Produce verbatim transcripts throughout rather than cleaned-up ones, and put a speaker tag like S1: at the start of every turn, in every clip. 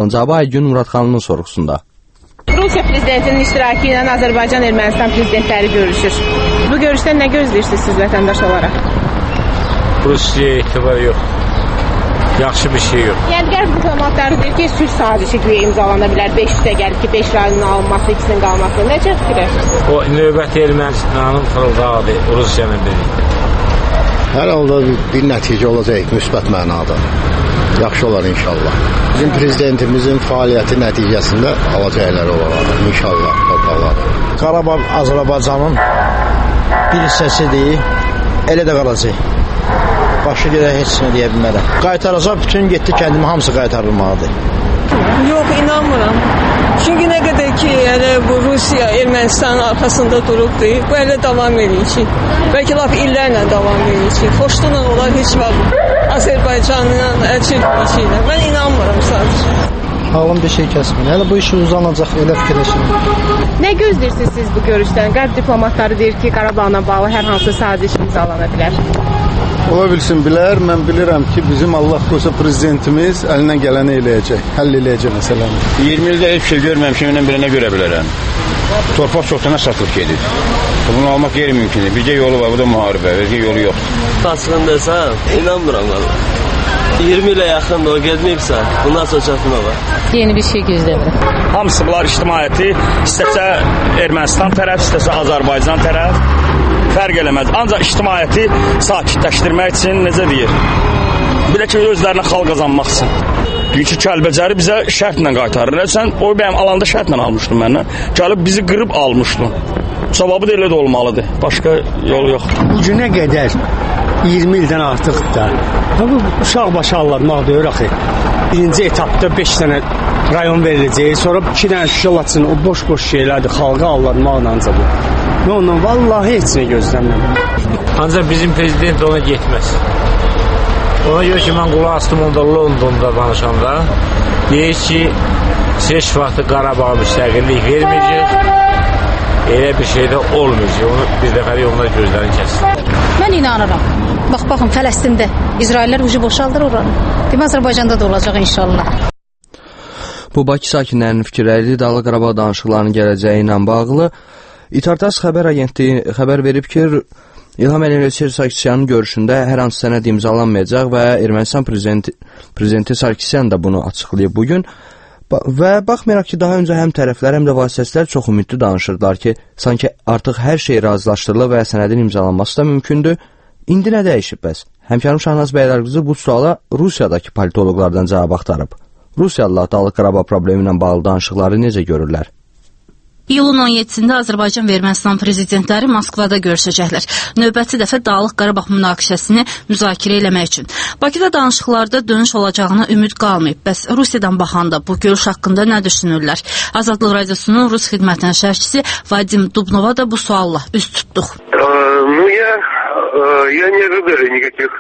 S1: sualının cavabı Aygün Muradxanının sorğusunda.
S2: Rusiya prezidentinin iştirakı ilə Azərbaycan Ermənistan prezidentləri görüşür. Bu görüşdən nə gözləyirsiniz siz vətəndaş olaraq?
S3: Rusiyaya etibar yox. Yaxşı bir şey yox.
S2: Yəni qərb diplomatları deyir ki, sülh sazişi güya imzalana bilər. beş yüzə gəlib ki, beş rayonun alınması, ikisinin qalması. Necə fikirləşirsiniz?
S3: O növbəti Ermənistanın fırıldağı Rusiyanın birlikdə.
S4: Hər halda bir nəticə olacaq, müsbət mənada. Yaxşı olar inşallah. Bizim prezidentimizin fəaliyyəti nəticəsində alacaqlar olar inşallah.
S5: Qarabağ Azərbaycanın bir hissəsidir, elə də qalacaq. Başı gedək heç nə deyə bilmərəm. Qaytaracaq, bütün getdi kəndimi hamısı qaytarılmalıdır.
S6: Yox, inanmıram. Çünki nə qədər ki, yəni, bu Rusiya Ermənistanın arxasında durubdur, bu elə davam edəcək. Bəlkə laf illərlə davam edəcək. Xoşluqla onlar heç vaxt Azərbaycanın əlçilməyəcəklər. Mən inanmıram sadəcə.
S5: Halım bir şey kəsmir. Hələ bu iş uzanacaq, elə fikirləşirim.
S2: Nə gözləyirsiniz siz bu görüşdən? Qərb diplomatları deyir ki, Qarabağla bağlı hər hansı saziş imzalana bilər.
S4: Ola bilsin bilər, mən bilirəm ki, bizim Allah qoysa prezidentimiz əlindən gələni eləyəcək, həll eləyəcək məsələni.
S7: iyirmi ildə heç şey görməmişim, ilə birinə görə bilərəm. Torpaq çoxdana satılıb gedir. Bunu almaq qeyri-mümkündür. Bircə yolu var, bu da müharibə, bircə yolu yoxdur.
S8: Açığındaysan, inanmıram valla. iyirmi ilə yaxın o gedməyibsə, bundan sonra çatma var.
S9: Yeni bir şey gözləmirəm.
S10: Hamısı bunlar ictimaiyyəti, istəsə Ermənistan tərəf, istəsə Azərbaycan tərəf fərq eləməz. Ancaq ictimaiyyəti sakitləşdirmək üçün, necə deyir, belə ki, özlərinə xal qazanmaq üçün. Çünki Kəlbəcəri bizə şərtlə qaytarır. Sən o bəyəm alanda şərtlə almışdın məndən. Gəlib bizi qırıb almışdın. Cavabı da elə də olmalıdır. Başqa yol yoxdur.
S11: Bu günə qədər iyirmi ildən artıq da bu uşaq başı alınmaq deyir axı. Birinci etapda beş dənə rayon veriləcək, sonra iki dənə şüşə latsın, o boş-boş şeylərdir, xalqa alınmaqla ancaq bu. Və ondan vallahi heç nə gözləmirəm.
S3: Ancaq bizim prezident ona getməz. Ona görə ki, mən qulaq astım onda Londonda danışanda, deyir ki, heç vaxtı Qarabağa müstəqillik verməyəcək, elə bir şey də olmayacaq. Onu bir dəfəli onlar gözlərini kəsin.
S9: Mən inanıram. Bax, baxın, Fələstində İsraillər ucu boşaldır oranı. Demə, Azərbaycanda da olacaq inşallah.
S1: Bu, Bakı sakinlərinin fikirləri Dağlıq Qarabağ danışıqlarının gələcəyi ilə bağlı. İtartas xəbər agentliyi xəbər verib ki, İlham Əliyev və Serj Sarkisyanın görüşündə hər hansı sənəd imzalanmayacaq və Ermənistan prezidenti, prezidenti Sarkisyan da bunu açıqlayıb bugün. Və baxmayaraq ki, daha öncə həm tərəflər, həm də vasitəçilər çox ümidli danışırdılar ki, sanki artıq hər şey razılaşdırılır və sənədin imzalanması da mümkündür. İndi nə dəyişib bəs? Həmkarım Şahnaz Bəylərqızı bu suala Rusiyadakı politoloqlardan cavab axtarıb. Rusiyalılar Dağlıq Qarabağ problemi ilə bağlı danışıqları necə görürlər?
S12: İyulun on yeddisində Azərbaycan və Ermənistan prezidentləri Moskvada görüşəcəklər. Növbəti dəfə Dağlıq Qarabağ münaqişəsini müzakirə eləmək üçün. Bakıda danışıqlarda dönüş olacağına ümid qalmayıb. Bəs Rusiyadan baxanda bu görüş haqqında nə düşünürlər? Azadlıq Radiosunun Rus xidmətinin şərhçisi Vadim Dubnova da bu sualla üz tutduq.
S13: Ну, я, я не ожидаю никаких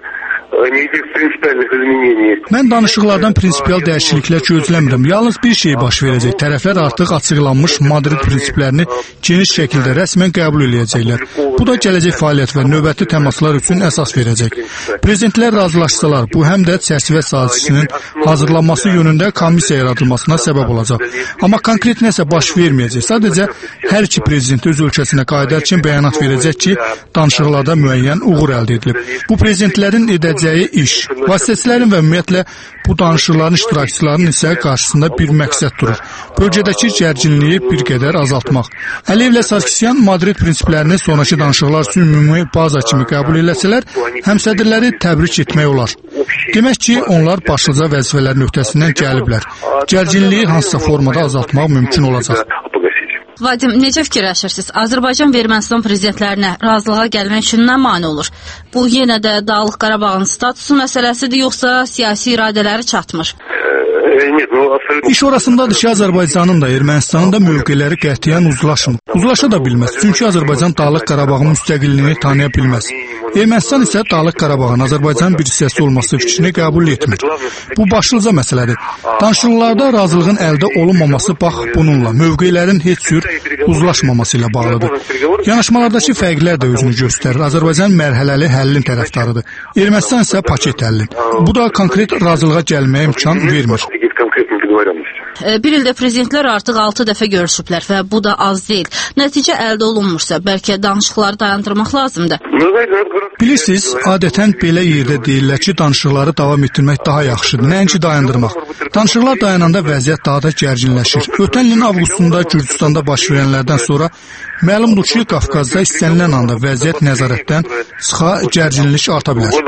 S14: Mən danışıqlardan prinsipial dəyişikliklər gözləmirəm. Yalnız bir şey baş verəcək. Tərəflər artıq açıqlanmış Madrid prinsiplərini geniş şəkildə rəsmən qəbul edəcəklər. Bu da gələcək fəaliyyət və növbəti təmaslar üçün əsas verəcək. Prezidentlər razılaşsalar, bu həm də çərçivə sazişinin hazırlanması yönündə komissiya yaradılmasına səbəb olacaq. Amma konkret nəsə baş verməyəcək. Sadəcə hər iki prezident öz ölkəsinə qayıdarkən bəyanat verəcək ki, danışıqlarda müəyyən uğur əldə edilib. Bu prezidentlərin edəcək iş. Vasitəçilərin və ümumiyyətlə bu danışıqların iştirakçılarının isə qarşısında bir məqsəd durur. Bölgədəki gərginliyi bir qədər azaltmaq. Əliyev ilə Sarkisyan Madrid prinsiplərini sonraki danışıqlar üçün ümumi baza kimi qəbul eləsələr, həmsədrləri təbrik etmək olar. Demək ki, onlar başlıca vəzifələrin öhdəsindən gəliblər. Gərginliyi hansısa formada azaltmaq mümkün olacaq.
S12: Vadim, necə fikirləşirsiniz? Azərbaycan və Ermənistan prezidentlərinə razılığa gəlmək üçün nə mane olur? Bu yenə də Dağlıq Qarabağın statusu məsələsidir, yoxsa siyasi iradələri çatmır?
S14: İş orasındadır ki, Azərbaycanın da, Ermənistanın da mövqeləri qətiyyən uzlaşmır. Uzlaşa da bilməz, çünki Azərbaycan Dağlıq Qarabağın müstəqilliyini tanıya bilməz. Ermənistan isə Dağlıq Qarabağın Azərbaycanın bir hissəsi olması fikrini qəbul etmir. Bu başlıca məsələdir. Danışıqlarda razılığın əldə olunmaması bax bununla, mövqelərin heç cür uzlaşmaması ilə bağlıdır. Yanaşmalardakı fərqlər də özünü göstərir. Azərbaycan mərhələli həllin tərəfdarıdır. Ermənistan isə paket həllin. Bu da konkret razılığa gəlməyə imkan vermir.
S12: Bir ildə prezidentlər artıq altı dəfə görüşüblər və bu da az deyil. Nəticə əldə olunmursa, bəlkə danışıqları dayandırmaq lazımdır.
S14: Bilirsiniz, adətən belə yerdə deyirlər ki, danışıqları davam etdirmək daha yaxşıdır, nəinki dayandırmaq. Danışıqlar dayananda vəziyyət daha da gərginləşir. Ötən ilin avqustunda Gürcüstanda baş verənlərdən sonra məlumdur ki, Qafqazda istənilən anda vəziyyət nəzarətdən çıxa, gərginlik arta bilər.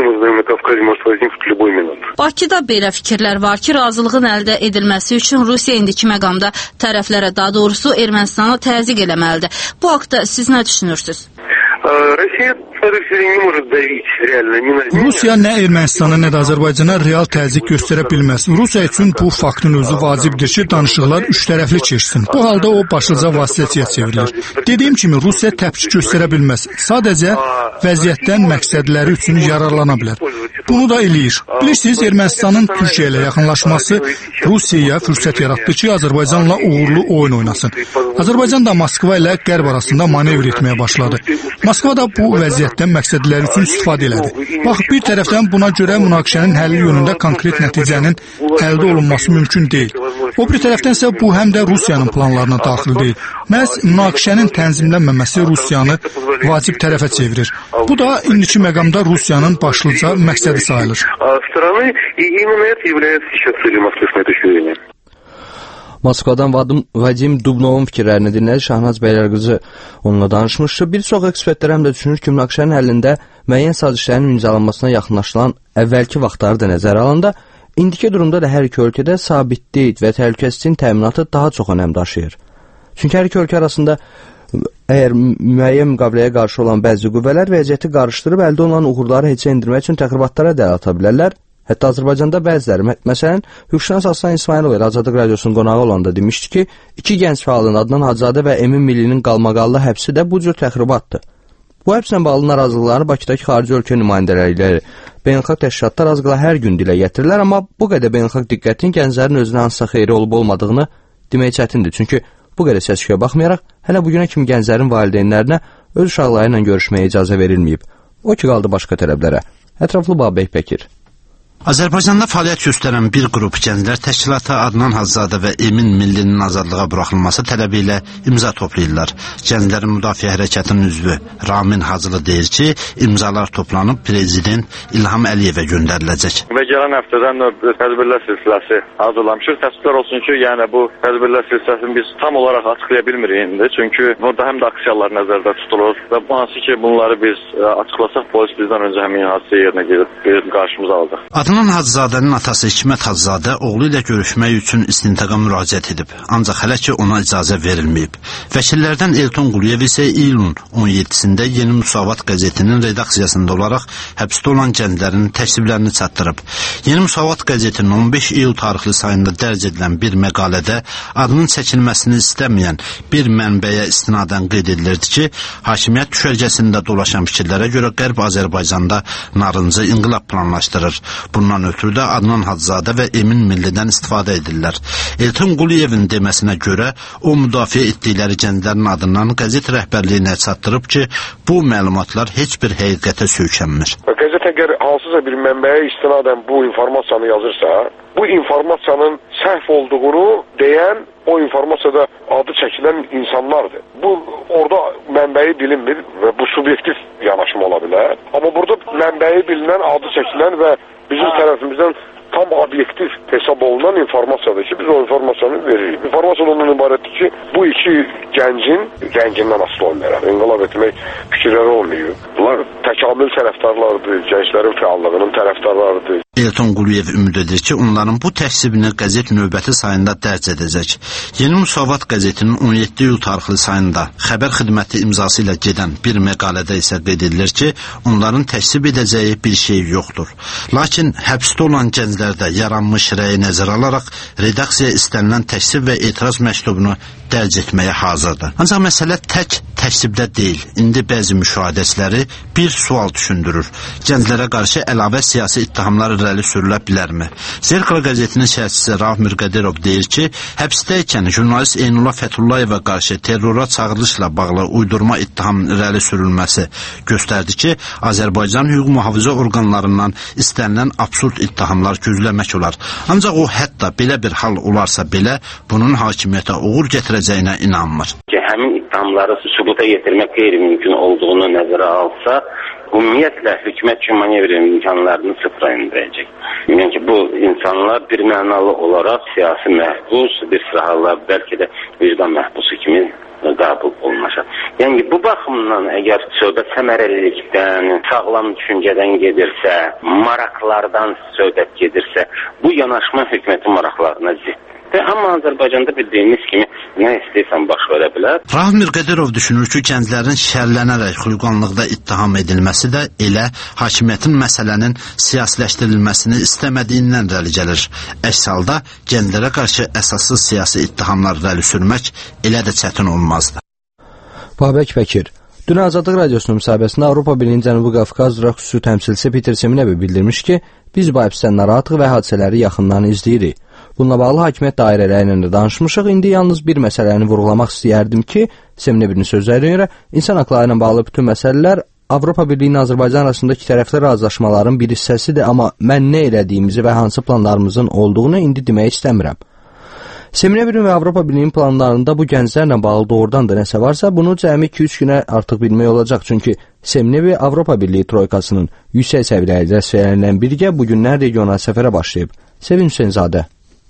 S12: Bakıda belə fikirlər var ki, razılığın əldə edilməsi üçün Rusiya indiki məqamda tərəflərə, daha doğrusu Ermənistana təzyiq eləməlidir. Bu haqda siz nə düşünürsünüz?
S14: Rusiya nə Ermənistana, nə də Azərbaycana real təzyiq göstərə bilməz. Rusiya üçün bu faktın özü vacibdir ki, danışıqlar üç tərəfli keçsin. Bu halda o başlıca vasitəçiyə çevrilir. Dediyim kimi, Rusiya təpki göstərə bilməz. Sadəcə vəziyyətdən məqsədləri üçün yararlana bilər. Bunu da eləyir. Bilirsiniz, Ermənistanın Türkiyə ilə yaxınlaşması Rusiyaya fürsət yaratdı ki, Azərbaycanla uğurlu oyun oynasın. Azərbaycan da Moskva ilə Qərb arasında manevr etməyə başladı. Moskva da bu vəziyyətdən məqsədləri üçün istifadə elədi. Bax, bir tərəfdən buna görə münaqişənin həlli yönündə konkret nəticənin əldə olunması mümkün deyil. O bir tərəfdən isə bu həm də Rusiyanın planlarına daxil deyil. Məhz münaqişənin tənzimlənməməsi Rusiyanı vacib tərəfə çevirir. Bu da indiki məqamda Rusiyanın başlıca məqsədi sayılır.
S1: Moskvadan Vadim Dubnovun fikirlərini dinlədi. Şahnaz Bəylərqızı onunla danışmışdı. Bir çox ekspertlər həm də düşünür ki, münaqişənin həllində müəyyən sazişlərin imzalanmasına yaxınlaşılan əvvəlki vaxtları da nəzərə alanda, indiki durumda da hər iki ölkədə sabitlik və təhlükəsizliyin təminatı daha çox önəm daşıyır. Çünki hər iki ölkə arasında əgər müəyyən müqaviləyə qarşı olan bəzi qüvvələr vəziyyəti qarışdırıb əldə olunan uğurları heçə endirmək üçün təxribatlara dəl ata bilərlər. Hətta Azərbaycanda bəziləri, məsələn, hüquqşünas Aslan İsmailov ilə Azadlıq Radiosunun qonağı olanda demişdi ki, iki gənc fəalın Adnan Hacızadə və Emin Millinin qalmaqallı həbsi də bu cür təxribatdır. Bu həbslə bağlı narazılıqlarını Bakıdakı xarici ölkə nümayəndələri ilə beynəlxalq təşkilatlar az qala hər gün dilə gətirirlər, amma bu qədər beynəlxalq diqqətin gənclərin özünə hansısa xeyri olub olmadığını demək çətindir. Çünki bu qədər səs-küyə baxmayaraq, hələ bugünə kimi gənclərin valideynlərinə öz uşaqları ilə görüşməyə icazə verilməyib. O ki qaldı başqa tələblərə. Ətraflı Babək Bəkir.
S15: Azərbaycanda fəaliyyət göstərən bir qrup gənclər təşkilatı Adnan Hacızadə və Emin Millinin azadlığa buraxılması tələbi ilə imza toplayırlar. Gənclərin müdafiə hərəkatının üzvü Ramin Hacılı deyir ki, imzalar toplanıb prezident İlham Əliyevə göndəriləcək.
S16: Və gələn həftədən tədbirlər silsiləsi hazırlamışıq. Təəssüflər olsun ki, yəni bu tədbirlər silsiləsini biz tam olaraq açıqlaya bilmirik indi. Çünki burada həm də aksiyalar nəzərdə tutulur və bu hansı ki, bunları biz açıqlasaq, polis bizdən öncə həmin hadisə yerinə gedib qarşımıza aldı.
S15: Adnan Hacızadənin atası Hikmət Hacızadə oğlu ilə görüşmək üçün istintaqa müraciət edib, ancaq hələ ki ona icazə verilməyib. Vəkillərdən Elton Quliyev isə iyulun on yeddisində Yeni Müsavat qəzetinin redaksiyasında olaraq həbsdə olan gənclərin təksiblərini çatdırıb. Yeni Müsavat qəzetinin on beş iyul tarixli sayında dərc edilən bir məqalədə adının çəkilməsini istəməyən bir mənbəyə istinadən qeyd edilirdi ki, hakimiyyət düşərgəsində dolaşan fikirlərə görə Qərb Azərbaycanda narıncı inqilab planlaşdırır. Bundan ötürü də Adnan Hacızadə və Emin Millidən istifadə edirlər. Elton Quliyevin deməsinə görə o müdafiə etdikləri gənclərin adından qəzet rəhbərliyinə çatdırıb ki, bu məlumatlar heç bir həqiqətə söykənmir.
S17: Qəzet əgər hansısa bir mənbəyə istinadən bu informasiyanı yazırsa, bu informasiyanın səhv olduğunu deyən o informasyada adı çəkilən insanlardır. Bu orada mənbəyi bilinmir və bu subyektiv yanaşma ola bilər. Amma burada mənbəyi bilinən, adı çəkilən və bizim tərəfimizdən tam obyektiv hesab olunan informasiyadır ki, biz o informasiyanı veririk. İnformasiya ondan ibarətdir ki, bu iki gəncin rəngindən asılı olmayaraq inqilab etmək fikirləri olmuyor. Bunlar təkamül tərəfdarlarıdır, gənclərin fəallığının tərəfdarlarıdır.
S15: Elton Quliyev ümid edir ki, onların bu təksibini qəzet növbəti sayında dərc edəcək. Yeni Müsavat qəzetinin on yeddi iyul tarixli sayında xəbər xidməti imzası ilə gedən bir məqalədə isə qeyd edilir ki, onların təksib edəcəyi bir şey yoxdur. Lakin həbsdə olan gənclərdə yaranmış rəyi nəzərə alaraq redaksiya istənilən təksib və etiraz məktubunu dərc etməyə hazırdır. Ancaq məsələ tək təksibdə deyil. İndi bəzi müşahidəçiləri bir sual düşündürür. Gənclərə qarşı əlavə siyasi ittihamlar irəli sürülə bilərmi? Zerkala qəzetinin şərhçisi Rauf Mirqədirov deyir ki, həbsdəykən jurnalist Eynullah Fətullayeva qarşı terrora çağırılışla bağlı uydurma ittiham irəli sürülməsi göstərdi ki, Azərbaycan hüquq mühafizə orqanlarından istənilən absurd ittihamlar gözləmək olar. Ancaq o hətta belə bir hal olarsa belə bunun hakimiyyətə uğur gətirəcəyinə inanmır.
S18: Həmin ittihamları sübuta yetirmək qeyri-mümkün olduğunu nəzərə alsa, ümumiyyətlə hökumət üçün manevr imkanlarını sıfıra indirəcək. Yəni ki, bu insanlar bir mənalı olaraq siyasi məhbus, bir sıra hallar bəlkə də vicdan məhbusu kimi qəbul olunacaq. Yəni bu baxımdan əgər söhbət səmərəlilikdən, sağlam düşüncədən gedirsə, maraqlardan söhbət gedirsə, bu yanaşma hökumətin maraqlarına ziddir. Amma Azərbaycanda bildiyimiz kimi nə istəyirsən baş verə bilər.
S15: Rauf Mirqədirov düşünür ki, gənclərin şərlənərək xulqanlıqda ittiham edilməsi də elə hakimiyyətin məsələnin siyasiləşdirilməsini istəmədiyindən irəli gəlir. Əks halda gənclərə qarşı əsassız siyasi ittihamlar irəli sürmək elə də çətin olmazdı.
S1: Babək Bəkir dünən Azadlıq Radiosunun müsahibəsində Avropa Birliyinin Cənubi Qafqaz xüsusi təmsilçisi Peter Semnevi bildirmiş ki, biz bu həbsdən narahatlıq və hadisələri yaxından izləyirik. Bununla bağlı hakimiyyət dairələri ilə də danışmışıq. İndi yalnız bir məsələni vurğulamaq istəyərdim ki, Semnevinin sözlərinə görə insan haqları ilə bağlı bütün məsələlər Avropa Birliyi ilə Azərbaycan arasındakı tərəfli razılaşmaların bir hissəsidir, amma mən nə elədiyimizi və hansı planlarımızın olduğunu indi demək istəmirəm. Semnevinin və Avropa Birliyinin planlarında bu gənclərlə bağlı doğrudan da nəsə varsa, bunu cəmi iki üç günə artıq bilmək olacaq. Çünki Semnevi Avropa Birliyi troykasının yüksək səviyyəli rəsmilərindən birgə bugünlər regional səfərə başlayıb. Sevin Hüseynzadə.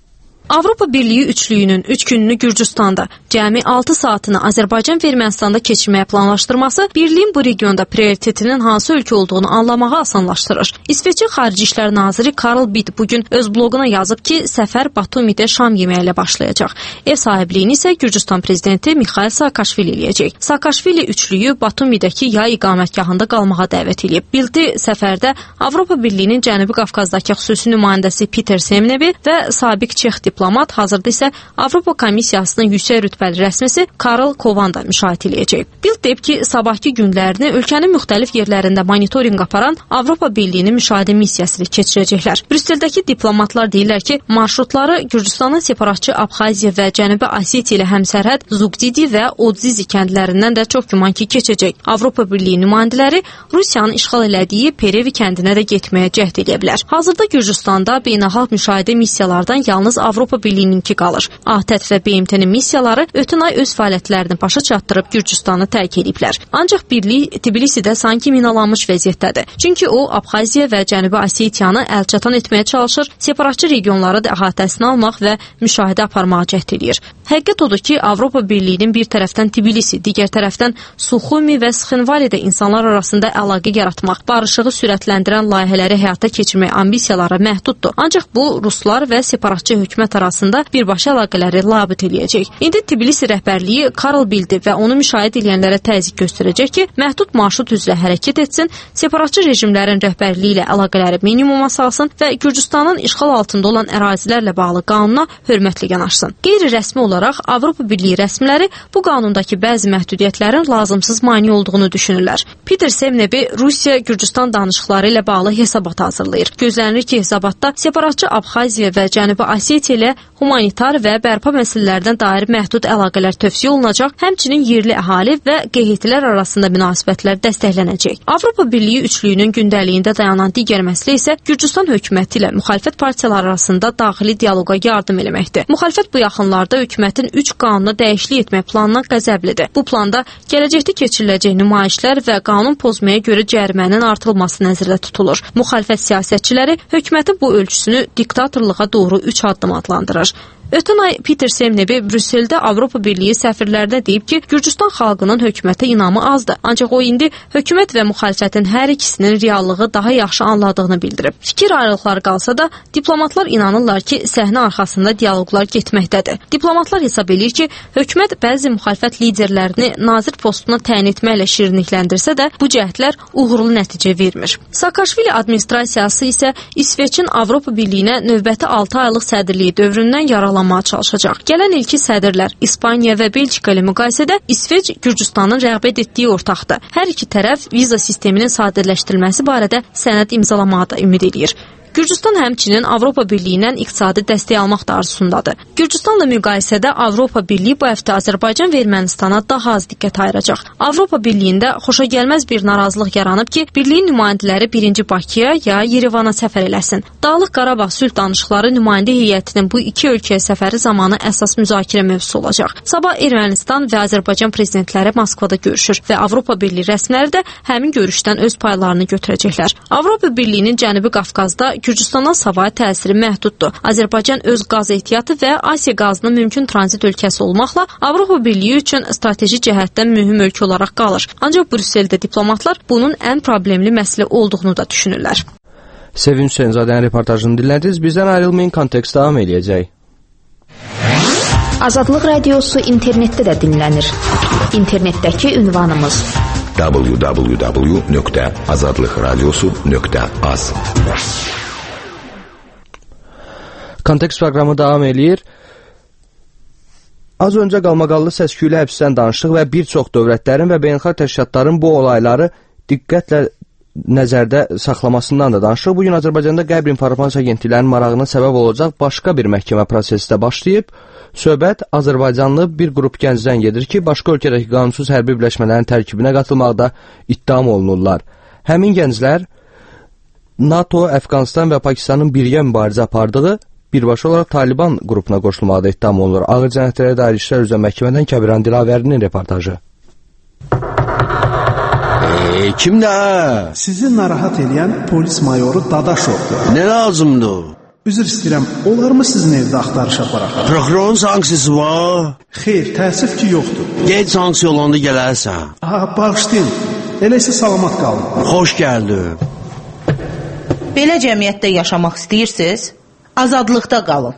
S19: Avropa Birliyi üçlüyünün üç gününü Gürcüstanda, cəmi altı saatını Azərbaycan və Ermənistanda keçirməyə planlaşdırması birliyin bu regionda prioritetinin hansı ölkə olduğunu anlamağı asanlaşdırır. İsveçin Xarici İşlər Naziri Karl Bildt bugün öz bloquna yazıb ki, səfər Batumidə şam yeməyi ilə başlayacaq. Ev sahibliyini isə Gürcüstan prezidenti Mikhail Saakashvili eləyəcək. Saakashvili üçlüyü Batumidəki yay iqamətgahında qalmağa dəvət edib. Bildti səfərdə Avropa Birliyinin Cənubi Qafqazdakı xüsusi nümayəndəsi Peter Semnevi və sabiq Çex diplomat, hazırda isə Avropa Komissiyasının yüksək rütbəli rəsmisi Karl Kovan da müşahidə edəcək. Bildt deyib ki, sabahki günlərini ölkənin müxtəlif yerlərində monitorinq aparan Avropa Birliyinin müşahidə missiyasını keçirəcəklər. Brüsseldəki diplomatlar deyirlər ki, marşrutları Gürcüstanın separatçı Abxaziya və Cənubi Osetiya ilə həmsərhəd Zugdidi və Odzizi kəndlərindən də çox güman ki, keçəcək. Avropa Birliyi nümayəndələri Rusiyanın işğal elədiyi Perevi kəndinə də getməyə cəhd edə bilər. Hazırda Gürcüstanda beynəlxalq müşahidə missiyalardan yalnız Avropa Birliyininki qalır. ATƏT və B M T-nin missiyaları ötən ay öz fəaliyyətlərini başa çatdırıb Gürcüstanı tərk ediblər. Ancaq birlik Tbilisidə sanki minalanmış vəziyyətdədir. Çünki o, Abxaziya və Cənubi Osetiyanı əlçatan etməyə çalışır, separatçı regionları da əhatəsinə almaq və müşahidə aparmağa cəhd edir. Həqiqət odur ki, Avropa Birliyinin bir tərəfdən Tbilisi, digər tərəfdən Suxumi və Sxinvalidə insanlar arasında əlaqə yaratmaq, barışığı sürətləndirən layihələri həyata keçirmək ambisiyaları məhduddur. Ancaq bu, Ruslar və separatçı hökumət arasında birbaşa əlaqələri labüd eləyəcək. İndi Tbilisi rəhbərliyi Karl Bildti və onu müşahidə edənlərə təzyiq göstərəcək ki, məhdud marşrut üzrə hərəkət etsin, separatçı rejimlərin rəhbərliyi ilə əlaqələri minimuma salsın və Gürcüstanın işğal altında olan ərazilərlə bağlı qanuna hörmətli yanaşsın. Qeyri-rəsmi olaraq Avropa Birliyi rəsmiləri bu qanundakı bəzi məhdudiyyətlərin lazımsız mane olduğunu düşünürlər. Peter Semnevi Rusiya-Gürcüstan danışıqları ilə bağlı hesabat hazırlayır. Gözlənir ki, hesabatda separatçı Abxaziya və Cənubi Osetiya ilə humanitar və bərpa məsələlərdən dair məhdud əlaqələr tövsiyə olunacaq, həmçinin yerli əhali və qeyhətlər arasında münasibətlər dəstəklənəcək. Avropa Birliyi üçlüyünün gündəliyində dayanan digər məsələ isə Gürcüstan hökuməti ilə müxalifət partiyaları arasında daxili dialoqa yardım eləməkdir. Müxalifət bu yaxınlarda hökumətin üç qanunu dəyişiklik etmək planına qəzəblidir. Bu planda gələcəkdə keçiriləcək nümayişlər və qanun pozmaya görə cərimənin artırılması nəzərdə tutulur. Müxalifət siyasətçiləri hökumətin bu ölçüsünü diktatorluğa doğru üç addım adlandırır. Ötən ay Peter Semnevi Brüsseldə Avropa Birliyi səfirlərinə deyib ki, Gürcüstan xalqının hökumətə inamı azdır. Ancaq o indi hökumət və müxalifətin hər ikisinin reallığı daha yaxşı anladığını bildirib. Fikir ayrılıqları qalsa da, diplomatlar inanırlar ki, səhnə arxasında dialoqlar getməkdədir. Diplomatlar hesab edir ki, hökumət bəzi müxalifət liderlərini nazir postuna təyin etməklə şirinlikləndirsə də, bu cəhdlər uğurlu nəticə vermir. Saakashvili administrasiyası isə İsveçin Avropa Birliyinə növbəti altı aylıq sədrliyi dövründən yararlanmışdır. imzalanmağa çalışacaq. Gələn ilki sədrlər İspaniya və Belçika ilə müqayisədə İsveç Gürcüstanın rəğbət etdiyi ortaqdır. Hər iki tərəf viza sisteminin sadələşdirilməsi barədə sənəd imzalamağa da ümid edir. Gürcüstan həmçinin Avropa Birliyindən iqtisadi dəstək almaq da arzusundadır. Gürcüstanla müqayisədə Avropa Birliyi bu həftə Azərbaycan və Ermənistana daha az diqqət ayıracaq. Avropa Birliyində xoşagəlməz bir narazılıq yaranıb ki, birliyin nümayəndələri birinci Bakıya ya Yerevana səfər eləsin. Dağlıq Qarabağ sülh danışıqları nümayəndə heyətinin bu iki ölkəyə səfəri zamanı əsas müzakirə mövzusu olacaq. Sabah Ermənistan və Azərbaycan prezidentləri Moskvada görüşür və Avropa Birliyi rəsmiləri də həmin görüşdən öz paylarını götürəcəklər. Avropa Birliyinin Cənubi Qafqazda Gürcüstana savayı təsiri məhduddur. Azərbaycan öz qaz ehtiyatı və Asiya qazının mümkün tranzit ölkəsi olmaqla Avropa Birliyi üçün strateji cəhətdən mühüm ölkə olaraq qalır. Ancaq Brüsseldə diplomatlar bunun ən problemli məsələ olduğunu da düşünürlər.
S1: Sevin Hüseynzadənin reportajını dinlədiniz. Bizdən ayrılmayın, kontekst davam eləyəcək.
S20: Azadlıq radiosu internetdə də dinlənir. İnternetdəki ünvanımız w w w nöqtə azadlıq radiosu nöqtə az.
S1: Kontekst proqramı davam eləyir. Az öncə qalmaqallı səs-küylü həbsdən danışdıq və bir çox dövlətlərin və beynəlxalq təşkilatların bu olayları diqqətlə nəzərdə saxlamasından da danışdıq. Bugün Azərbaycanda Qəbr İnformasiya Agentliklərinin marağına səbəb olacaq başqa bir məhkəmə prosesi də başlayıb. Söhbət Azərbaycanlı bir qrup gəncdən gedir ki, başqa ölkədəki qanunsuz hərbi birləşmələrin tərkibinə qatılmaqda ittiham olunurlar. Həmin gənclər NATO, Əfqanistan və Pakistanın birgə mübarizə apardığı, birbaşa olaraq Taliban qrupuna qoşulmaqda ittiham olunur. Ağır cinayətlərə dair işlər üzrə məhkəmədən Kəbiran Dilavərinin reportajı.
S21: Eee, kimdə?
S22: Sizi narahat edən polis mayoru Dadaşovdur.
S21: Nə lazımdır?
S22: Üzr istəyirəm, olar mı sizin evdə axtarış aparaq?
S21: Prokurorun sanksiyası var?
S22: Xeyr, təəssüf ki, yoxdur.
S21: Qeyd sanksiya olanda gələrsən.
S22: Ha, bağışlayın. Elə isə salamat qalın.
S21: Xoş gəldin.
S23: Belə cəmiyyətdə yaşamaq istəyirsiniz? Azadlıqda qalın.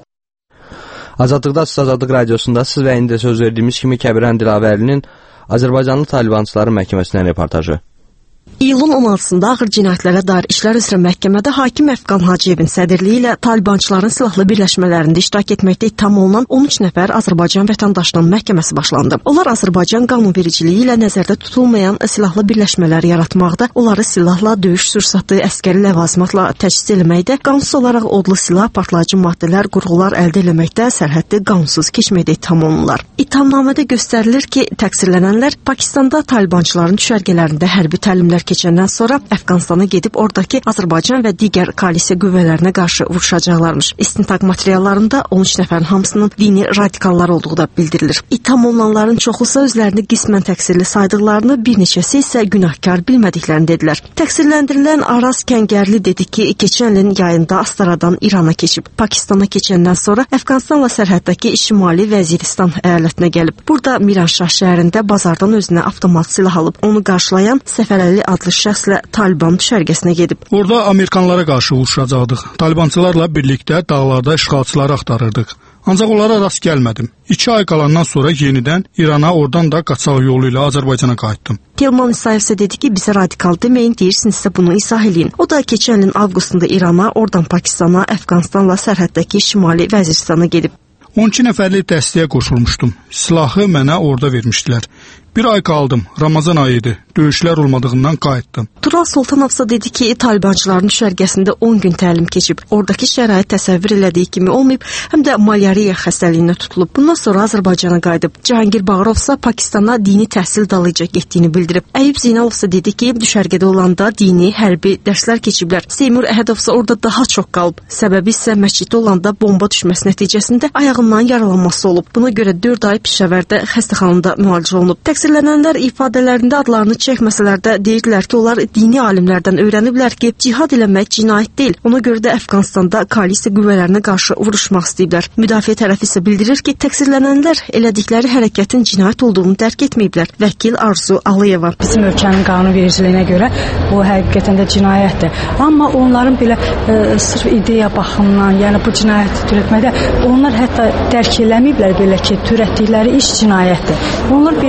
S1: Azadlıqda siz Azadlıq radiosundasınız və indi söz verdiyimiz kimi Kəbiran Dilavərinin Azərbaycanlı Talibançıların məhkəməsindən reportajı.
S24: İyulun on altısında ağır cinayətlərə dair işlər üzrə məhkəmədə hakim Əfqan Hacıyevin sədrliyi ilə Talibançıların silahlı birləşmələrində iştirak etməkdə ittiham olunan on üç nəfər Azərbaycan vətəndaşının məhkəməsi başlandı. Onlar Azərbaycan qanunvericiliyi ilə nəzərdə tutulmayan silahlı birləşmələr yaratmaqda, onları silahla, döyüş sursatı, əskəri ləvazimatla təchiz eləməkdə, qanunsuz olaraq odlu silah, partlayıcı maddələr, qurğular əldə eləməkdə, sərhəddi qanunsuz keçməkdə ittiham olunurlar. İttihamnamədə göstərilir ki, təqsirlənənlər Pakistanda Talibançıların düşərgələrində hərbi təlimlər keçəndən sonra Əfqanistana gedib oradakı Azərbaycan və digər koalisiya qüvvələrinə qarşı vuruşacaqlarmış. İstintaq materiallarında on üç nəfərin hamısının dini radikallar olduğu da bildirilir. İttiham olunanların çoxusu özlərini qismən təqsirli saydıqlarını, bir neçəsi isə günahkar bilmədiklərini dedilər. Təqsirləndirilən Araz Kəngərli dedi ki, keçən ilin yayında Astaradan İrana keçib. Pakistana keçəndən sonra Əfqanistanla sərhəddəki Şimali Vəziristan əyalətinə gəlib. Burada Miranşah şəhərində bazardan özünə avtomat silah alıb. Onu qarşılayan Səfərəli adlı şəxslə Taliban düşərgəsinə gedib.
S14: Orada Amerikanlara qarşı vuruşacaqdıq. Talibançılarla birlikdə dağlarda işğalçıları axtarırdıq. Ancaq onlara rast gəlmədim. İki ay qalandan sonra yenidən İrana, oradan da qaçaq yolu ilə Azərbaycana qayıtdım.
S24: Telman İsayev isə dedi ki, bizə radikal deməyin, deyirsinizsə bunu izah eləyin. O da keçən ilin avqustunda İrana, oradan Pakistana, Əfqanistanla sərhəddəki Şimali Vəziristana gedib.
S14: on iki nəfərlik dəstəyə qoşulmuşdum. Silahı mənə orada vermişdilər. Bir ay qaldım. Ramazan ayı idi. Döyüşlər olmadığından qayıtdım.
S24: Tural Sultanovsa dedi ki, Talibançıların düşərgəsində on gün təlim keçib. Oradakı şərait təsəvvür elədiyi kimi olmayıb, həm də malyariya xəstəliyinə tutulub. Bundan sonra Azərbaycana qayıdıb. Cahangir Bağırovsa Pakistana dini təhsil dalıca getdiyini bildirib. Əyüb Zeynəlovsa dedi ki, düşərgədə olanda dini, hərbi dərslər keçiblər. Seymur Əhədovsa orada daha çox qalıb. Səbəbi isə məsciddə olanda bomba düşməsi nəticəsində ayağından yaralanması olub. Buna görə dörd ay Pişəvərdə xəstəxanada müalicə olunub. Təqsirlənənlər ifadələrində adlarını çəkməsələr də deyirdilər ki, onlar dini alimlərdən öyrəniblər ki, cihad eləmək cinayət deyil. Ona görə də Əfqanistanda koalisiya qüvvələrinə qarşı vuruşmaq istəyiblər. Müdafiə tərəfi isə bildirir ki, təqsirlənənlər elədikləri hərəkətin cinayət olduğunu dərk etməyiblər. Vəkil Arzu Alıyeva.
S25: Bizim ölkənin qanunvericiliyinə görə bu həqiqətən də cinayətdir. Amma onların belə e, sırf ideya baxımından, yəni bu cinayəti törətməkdə onlar hətta dərk eləməyiblər belə ki, törətdikləri iş cinayətdir. Onlar belə hesab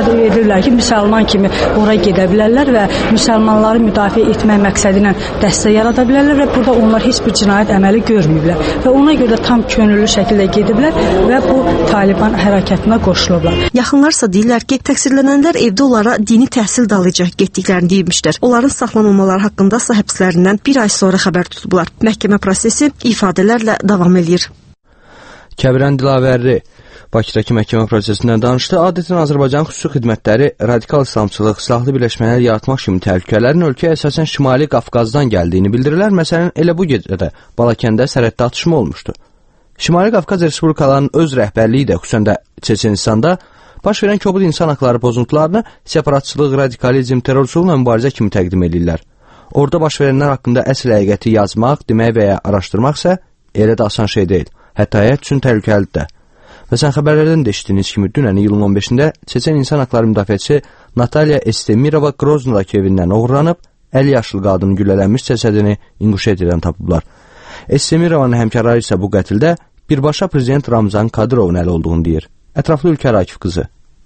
S25: edirlər ki, müsəlman kimi ora gedə bilərlər və müsəlmanları müdafiə etmək məqsədi ilə dəstə yarada bilərlər və burada onlar heç bir cinayət əməli görməyiblər və ona görə də tam könüllü şəkildə gediblər və bu Taliban hərəkətinə qoşulublar.
S24: Yaxınlarsa deyirlər ki, təqsirlənənlər evdə onlara dini təhsil dalıyacaq getdiklərini deyibmişdir. Onların saxlanılmaları haqqında isə həbslərindən bir ay sonra xəbər tutublar. Məhkəmə prosesi ifadələrlə davam edir.
S1: Kəbirən Dilavərli Bakıdakı məhkəmə prosesindən danışdı. Adətən Azərbaycan xüsusi xidmətləri radikal İslamçılıq, silahlı birləşmələr yaratmaq kimi təhlükələrin ölkəyə əsasən Şimali Qafqazdan gəldiyini bildirirlər. Məsələn, elə bu gecədə Balakəndə sərhəddə atışma olmuşdu. Şimali Qafqaz Respublikalarının öz rəhbərliyi də, xüsusən də Çeçenistanda baş verən kobud insan haqları pozuntularını separatçılıq, radikalizm, terrorçuluqla mübarizə kimi təqdim edirlər. Orada baş verənlər haqqında əsl həqiqəti yazmaq, demək və ya araşdırmaq isə elə də asan şey deyil. Hətta həyat üçün təhlükəlidir də. Və sən xəbərlərdən də eşitdiyiniz kimi dünən iyulun on beşində Çeçen insan haqları müdafiəçisi Natalya Estemirova Groznodakı evindən oğurlanıb, əlli yaşlı qadının güllələnmiş cəsədini İnquşetiyadan tapıblar. Estemirovanın həmkarları isə bu qətildə birbaşa prezident Ramzan Kadyrovun əli olduğunu deyir. Ətraflı Ülkər Akif qızı.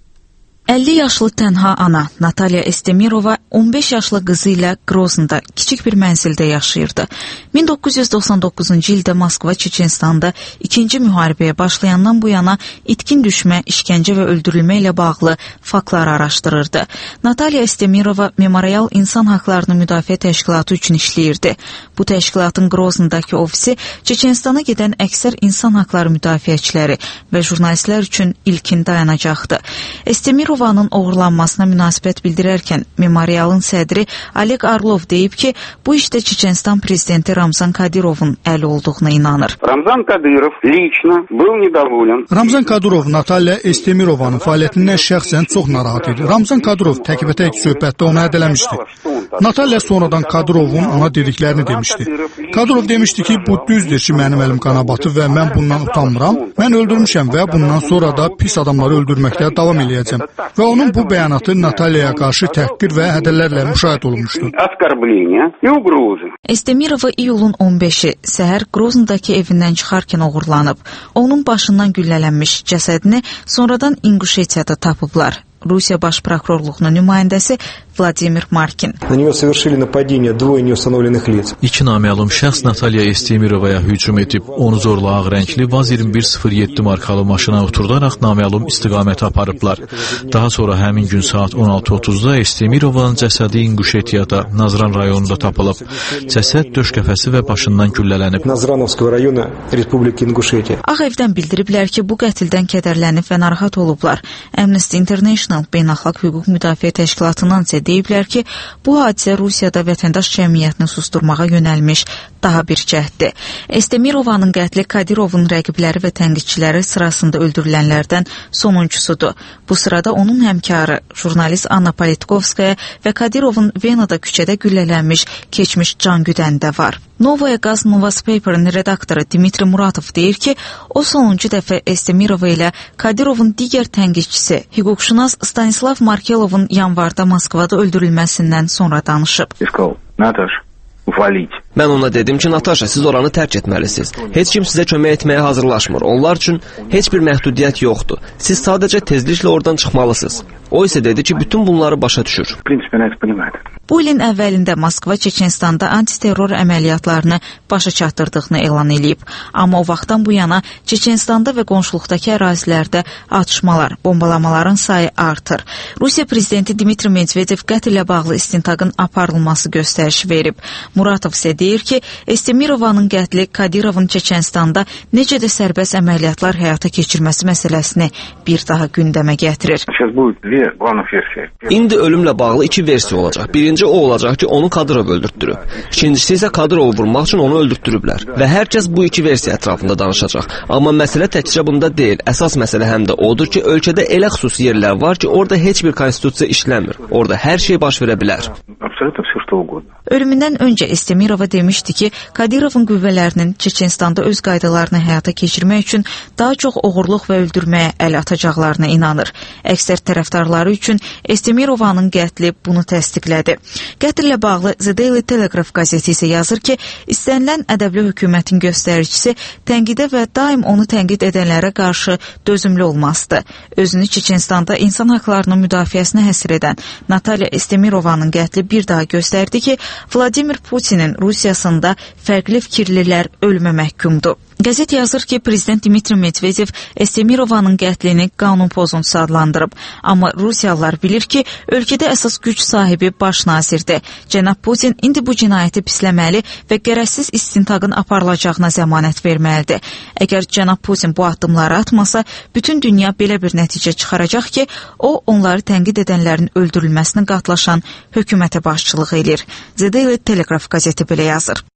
S2: əlli yaşlı tənha ana Natalya Estemirova on beş yaşlı qızı ilə Groznda kiçik bir mənzildə yaşayırdı. min doqquz yüz doxsan doqquzuncu ildə Moskva Çeçenistanda ikinci müharibəyə başlayandan bu yana itkin düşmə, işgəncə və öldürülmə ilə bağlı faktları araşdırırdı. Natalya Estemirova Memorial İnsan Haqlarını Müdafiə Təşkilatı üçün işləyirdi. Bu təşkilatın Groznadakı ofisi Çeçenistana gedən əksər insan haqları müdafiəçiləri və jurnalistlər üçün ilkin dayanacaqdı. Estemirova Ovanın oğurlanmasına münasibət bildirərkən Memorialın sədri Oleg Orlov deyib ki, bu işdə Çeçenistan prezidenti Ramzan Kadyrovun əli olduğuna inanır.
S4: Ramzan Kadyrov lično был недоволен.
S14: Ramzan Kadyrov Natalya Estemirovanın fəaliyyətindən şəxsən çox narahat idi. Ramzan Kadyrov təkbətək söhbətdə ona hədələmişdi. Natalya sonradan Kadyrovun ona dediklərini demişdi. Kadyrov demişdi ki, bu düzdür ki, mənim əlim qana batıb və mən bundan utanmıram. Mən öldürmüşəm və bundan sonra da pis adamları öldürməkdə davam eləyəcəm. Və onun bu bəyanatı Natalyaya qarşı təhqir və hədələrlə müşahidə olunmuşdu.
S2: Estemirova iyulun on beşi səhər Groznadakı evindən çıxarkən oğurlanıb. Onun başından güllələnmiş cəsədini sonradan İnquşetiyada tapıblar. Rusiya Baş Prokurorluğunun nümayəndəsi Vladimir Markin.
S5: İki naməlum şəxs Natalya Estemirovaya hücum edib, onu zorla ağ rəngli Vaz iyirmi bir sıfır yeddi markalı maşına oturdaraq naməlum istiqamətə aparıblar. Daha sonra həmin gün saat on altı otuzda Estemirovanın cəsədi İnquşetiyada, Nazran rayonunda tapılıb. Cəsəd döş qəfəsi və başından güllələnib.
S2: Ağ evdən bildiriblər ki, bu qətildən kədərlənib və narahat olublar. Amnesty International Beynəlxalq Hüquq Müdafiə Təşkilatından isə deyiblər ki, bu hadisə Rusiyada vətəndaş cəmiyyətini susturmağa yönəlmiş daha bir cəhddir. Estemirovanın qətli Kadyrovun rəqibləri və tənqidçiləri sırasında öldürülənlərdən sonuncusudur. Bu sırada onun həmkarı, jurnalist Anna Politkovskaya və Kadyirovun Venada küçədə güllələnmiş keçmiş can güdən də var. Novaya Gaz Novas Paper'ın redaktoru Dmitri Muratov deyir ki, o sonuncu dəfə Estemirova ilə Kadyirovun digər tənqidçisi, hüquqşünas Stanislav Markelovun yanvarda Moskvada öldürülməsindən sonra danışıb.
S6: Mən ona dedim ki, Natasha, siz oranı tərk etməlisiniz. Heç kim sizə kömək etməyə hazırlaşmır. Onlar üçün heç bir məhdudiyyət yoxdur. Siz sadəcə tezliklə oradan çıxmalısınız. O isə dedi ki, bütün bunları başa düşür.
S2: Bu ilin əvvəlində Moskva Çeçenistanda antiterror əməliyyatlarını başa çatdırdığını elan edib. Amma o vaxtdan bu yana Çeçenistanda və qonşuluqdakı ərazilərdə atışmalar, bombalamaların sayı artır. Rusiya prezidenti Dmitri Medvedev qətillə bağlı istintaqın aparılması göstərişi verib. Muratov isə deyir ki, Estemirovanın qətli Kadyirovun Çeçenistanda necə də sərbəst əməliyyatlar həyata keçirməsi məsələsini bir daha gündəmə gətirir.
S6: İndi ölümlə bağlı iki versiya olacaq. Birinci o olacaq ki, onu Kadyrov öldürtdürüb. İkincisi isə Kadyrovu vurmaq üçün onu öldürtdürüblər. Və hər kəs bu iki versiya ətrafında danışacaq. Amma məsələ təkcə bunda deyil. Əsas məsələ həm də odur ki, ölkədə elə xüsusi yerlər var ki, orada heç bir konstitusiya işləmir. Orada hər şey baş verə bilər.
S2: Ölümündən öncə Estemirova demişdi ki, Kadirovun qüvvələrinin Çeçenstanda öz qaydalarını həyata keçirmək üçün daha çox oğurluq və öldürməyə əl atacaqlarına inanır. Əksər tərəfdarları üçün Estemirovanın qətli bunu təsdiqlədi. Qətllə bağlı The Daily Telegraph qəzeti isə yazır ki, istənilən ədəbli hökumətin göstəricisi tənqidə və daim onu tənqid edənlərə qarşı dözümlü olmasıdır. Özünü Çeçenstanda insan haqlarının müdafiəsinə həsr edən Natalya Estemirovanın qətli bir daha göstərdi ki, Vladimir Putinin Rusiyasında fərqli fikirlilər ölümə məhkumdur. Qəzet yazır ki, Prezident Dmitri Medvedev Estemirovanın qətlini qanun pozuntusu adlandırıb. Amma Rusiyalılar bilir ki, ölkədə əsas güc sahibi baş nazirdir. Cənab Putin indi bu cinayəti pisləməli və qərəzsiz istintaqın aparılacağına zəmanət verməlidir. Əgər cənab Putin bu addımları atmasa, bütün dünya belə bir nəticə çıxaracaq ki, o, onları tənqid edənlərin öldürülməsinə qatlaşan hökumətə başçılıq edir. The Daily Telegraph qəzeti belə yazır.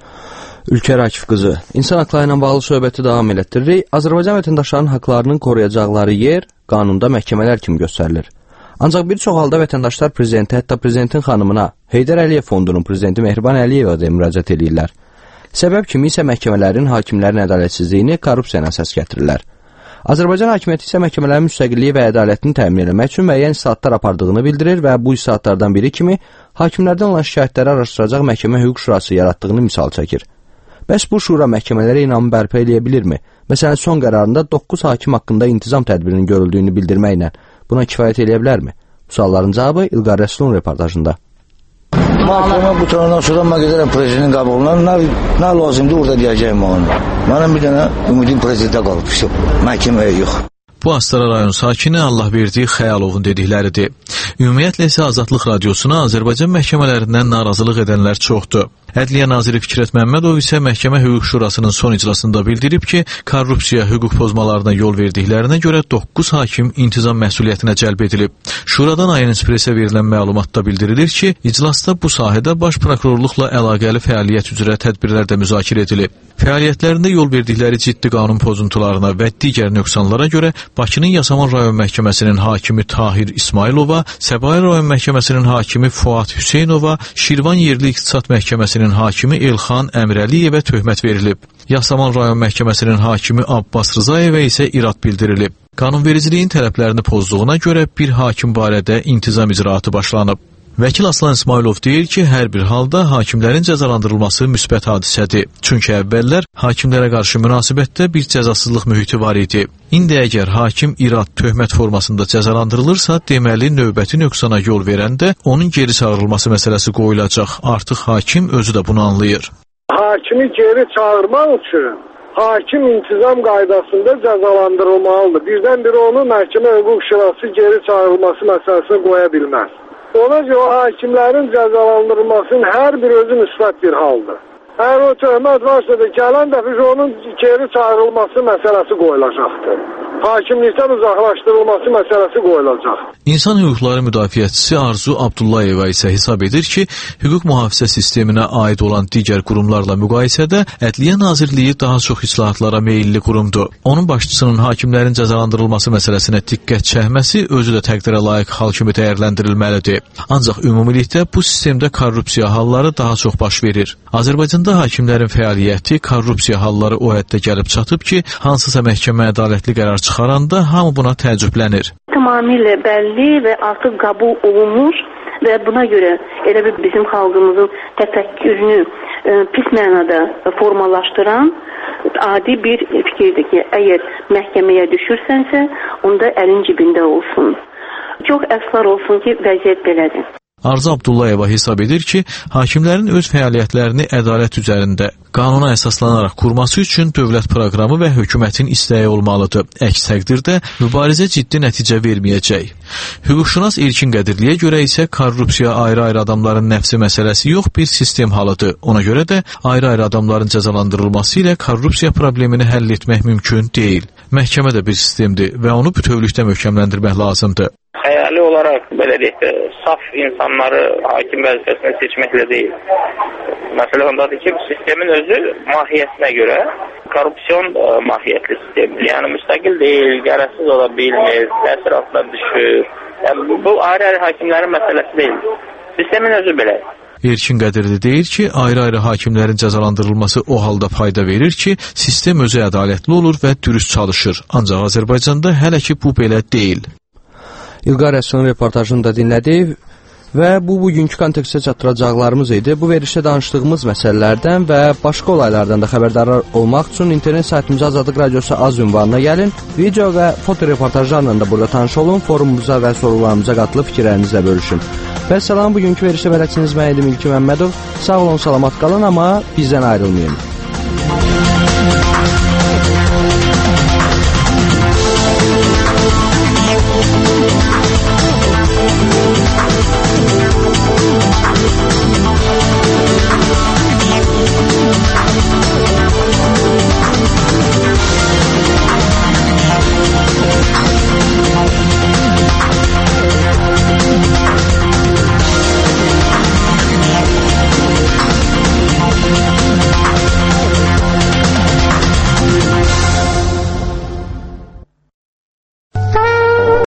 S1: Ülkər Akif qızı, insan haqları ilə bağlı söhbəti davam elətdiririk. Azərbaycan vətəndaşlarının haqlarının qoruyacaqları yer qanunda məhkəmələr kimi göstərilir. Ancaq bir çox halda vətəndaşlar prezidenti, hətta prezidentin xanımına, Heydər Əliyev Fondunun prezidenti Mehriban Əliyevə də müraciət edirlər. Səbəb kimi isə məhkəmələrin, hakimlərin ədalətsizliyini, korrupsiyaya səs gətirirlər. Azərbaycan hakimiyyəti isə məhkəmələrin müstəqilliyi və ədalətini təmin etmək üçün müəyyən islahatlar apardığını bildirir və bu islahatlardan biri kimi hakimlərdən olan şikayətləri araşdıracaq məhkəmə hüquq şurası yaratdığını misal çəkir. Bəs bu şura məhkəmələrə inamı bərpa eləyə bilirmi? Məsələn, son qərarında doqquz hakim haqqında intizam tədbirinin görüldüyünü bildirməklə buna kifayət eləyə bilərmi? Bu sualların cavabı İlqar Rəsulun reportajında.
S3: Məhkəmə qutarandan sonra mən gedərəm prezidentin qabağına, nə, nə lazımdır orada deyəcəyim onu. Mənim bir dənə ümidim prezidentə qalıb, məhkəməyə yox.
S5: Bu Astara rayon sakini Allahverdi Xəyalovun dedikləridir. Ümumiyyətlə isə Azadlıq Radiosuna Azərbaycan məhkəmələrindən narazılıq edənlər çoxdur. Ədliyyə naziri Fikrət Məmmədov isə Məhkəmə Hüquq Şurasının son iclasında bildirib ki, korrupsiya hüquq pozmalarına yol verdiklərinə görə doqquz hakim intizam məsuliyyətinə cəlb edilib. Şuradan Ayın Ekspresə verilən məlumatda bildirilir ki, iclasda bu sahədə baş prokurorluqla əlaqəli fəaliyyət üzrə tədbirlər də müzakirə edilib. Fəaliyyətlərində yol verdikləri ciddi qanun pozuntularına və digər nöqsanlara görə Bakının Yasamal rayon məhkəməsinin hakimi Tahir İsmailova, Səbail rayon məhkəməsinin hakimi Fuad Hüseynova, Şirvan yerli iqtisad məhkəməsinin hakimi Elxan Əmrəliyevə töhmət verilib. Yasamal rayon məhkəməsinin hakimi Abbas Rızayevə isə irad bildirilib. Qanunvericiliyin tələblərini pozduğuna görə bir hakim barədə intizam icraatı başlanıb. Vəkil Aslan İsmailov deyir ki, hər bir halda hakimlərin cəzalandırılması müsbət hadisədir. Çünki əvvəllər hakimlərə qarşı münasibətdə bir cəzasızlıq mühiti var idi. İndi əgər hakim irad töhmət formasında cəzalandırılırsa, deməli növbəti nöqsana yol verəndə onun geri çağırılması məsələsi qoyulacaq. Artıq hakim özü də bunu anlayır.
S17: Hakimi geri çağırmaq üçün hakim intizam qaydasında cəzalandırılmalıdır. Birdən-birə onu məhkəmə hüquq şurası geri çağırılması məsələsini qoya bilməz. Ona görə hakimlərin cəzalandırılmasının hər bir özü müsbət bir haldır. Əgər o töhmət varsa da gələn dəfə onun geri çağırılması məsələsi qoyulacaqdır. Hakimlikdən uzaqlaşdırılması məsələsi qoyulacaq.
S5: İnsan hüquqları müdafiəçisi Arzu Abdullayeva isə hesab edir ki, hüquq mühafizə sisteminə aid olan digər qurumlarla müqayisədə Ədliyyə Nazirliyi daha çox islahatlara meyilli qurumdur. Onun başçısının hakimlərin cəzalandırılması məsələsinə diqqət çəkməsi özü də təqdirə layiq hal kimi dəyərləndirilməlidir. Ancaq ümumilikdə bu sistemdə korrupsiya halları daha çox baş verir. Azərbaycanda hakimlərin fəaliyyəti korrupsiya halları o həddə gəlib çatıb ki, hansısa məhkəmə ədalətli qərar çıxaranda hamı buna təəccüblənir.
S7: Tamamilə bəlli və artıq qəbul olunmuş və buna görə elə bir bizim xalqımızın təfəkkürünü e, pis mənada formalaşdıran adi bir fikirdir ki, əgər məhkəməyə düşürsənsə, onda əlin cibində olsun. Çox əslar olsun ki, vəziyyət belədir.
S5: Arzu Abdullayeva hesab edir ki, hakimlərin öz fəaliyyətlərini ədalət üzərində qanuna əsaslanaraq qurması üçün dövlət proqramı və hökumətin istəyi olmalıdır. Əks təqdirdə mübarizə ciddi nəticə verməyəcək. Hüquqşünas İlkin Qədirliyə görə isə korrupsiya ayrı-ayrı adamların nəfsi məsələsi yox, bir sistem halıdır. Ona görə də ayrı-ayrı adamların cəzalandırılması ilə korrupsiya problemini həll etmək mümkün deyil. Məhkəmə də bir sistemdir və onu bütövlükdə möhkəmləndirmək lazımdır.
S8: Xəyali olaraq, belə deyək də, saf insanları hakim vəzifəsinə seçməklə deyil. Məsələ ondadır ki, sistemin özü mahiyyətinə görə korrupsiyon ə, mahiyyətli sistemdir. Yəni, müstəqil deyil, qərəzsiz ola bilmir, təsir altına düşür. Yəni, bu, bu ayrı-ayrı hakimlərin məsələsi deyil. Sistemin özü belə.
S5: Erkin Qədirli deyir ki, ayrı-ayrı hakimlərin cəzalandırılması o halda fayda verir ki, sistem özü ədalətli olur və dürüst çalışır. Ancaq Azərbaycanda hələ ki bu belə deyil.
S1: İlqar Rəsulun reportajını da dinlədik. Və bu, bugünkü kontekstə çatdıracaqlarımız idi. Bu verilişdə danışdığımız məsələlərdən və başqa olaylardan da xəbərdar olmaq üçün internet saytımıza Azadlıq Radiosu az ünvanına gəlin. Video və foto reportajlarla da burada tanış olun. Forumumuza və sorularımıza qatılıb fikirlərinizlə bölüşün. Və salam, bugünkü verilişdə bələdçiniz mən idim İlki Məmmədov. Sağ olun, salamat qalın, amma bizdən ayrılmayın.